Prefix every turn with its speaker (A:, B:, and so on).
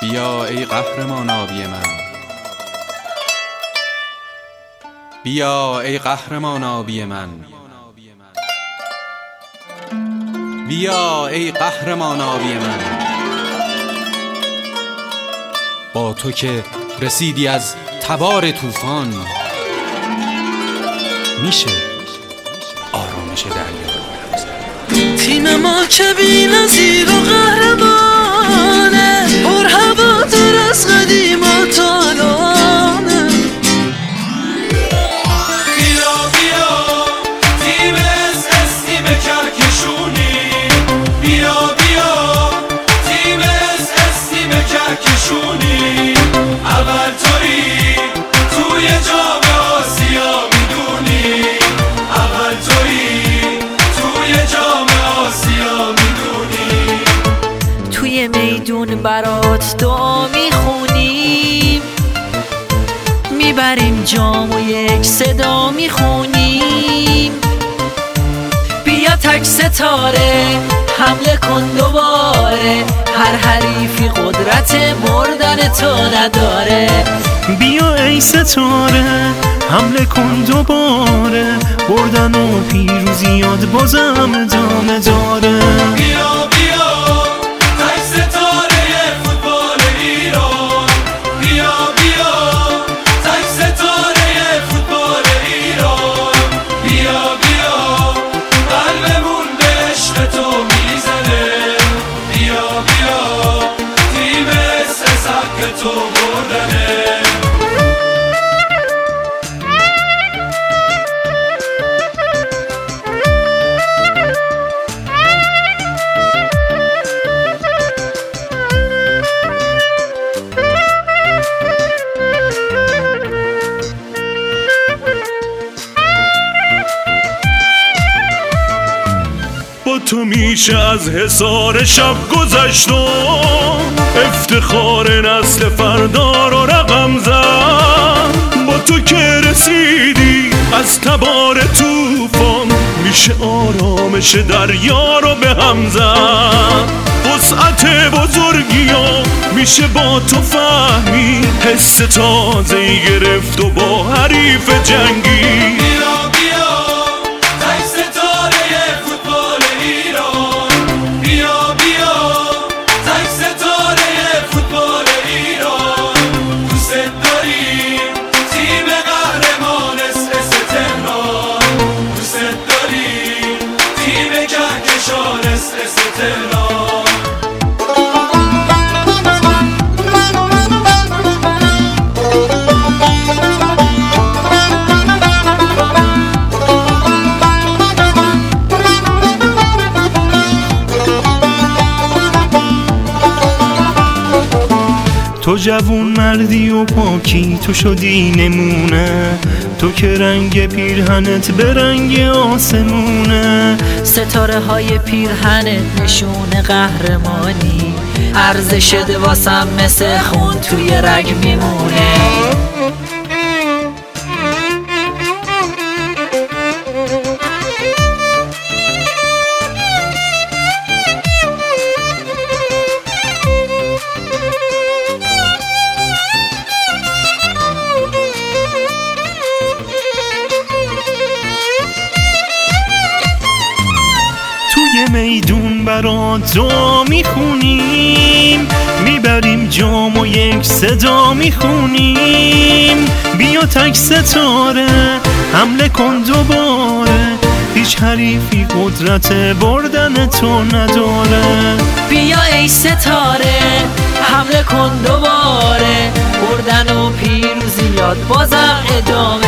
A: بیا ای قهرمان آبی من، بیا ای قهرمان آبی من، بیا ای قهرمان آبی من. با تو که رسیدی از تبار طوفان، میشه آرامش دریا رو بلمسد.
B: تیم ما که بی‌نظیر و قهرمانه، پر هوادار از قدیم و تالانه.
C: بیا بیا تیم SS، تیم کهکشونی. بیا بیا تیم SS، تیم کهکشونی. اول تویی توی جام آسیا میدونی، اول تویی توی جام آسیا میدونی.
D: توی میدون برات دعا میخونیم، میبریم جام و یک صدا میخونیم. بیا تک ستاره حمله کن دوباره، هر حریفی قدرت مردن تو نداره.
B: بیا ای ستاره حمله کن دوباره، بردن و پیروزیات بازم ادامه داره.
C: بیا بیا تک ستاره فوتبال ایران. بیا بیا تک ستاره فوتبال ایران. بیا بیا قلبمون به عشق تو میزنه. بیا بیا تیم SS حق تو بردنه.
B: با تو میشه از حصار شب گذشتم، افتخار نسل فردا رو رقم زد. با تو که رسیدی از تبار طوفان، میشه آرامش دریا رو به هم زد. وسعت بزرگیا میشه با تو فهمی، حس تازه‌ای گرفت و با حریف جنگی. تو جوون مردی و پاکی، تو شدی نمونه. تو که رنگ پیرهنت به رنگ آسمونه.
D: ستاره های پیرهنت نشون قهرمانی، ارزش واسم مثل خون توی رگ میمونه.
B: میدون برات دعا میخونیم، میبریم جام و یک صدا میخونیم. بیا تک ستاره حمله کن دوباره، هیچ حریفی قدرت بردن تو نداره.
D: بیا ای ستاره حمله کن دوباره، بردن و پیروزیات بازم ادامه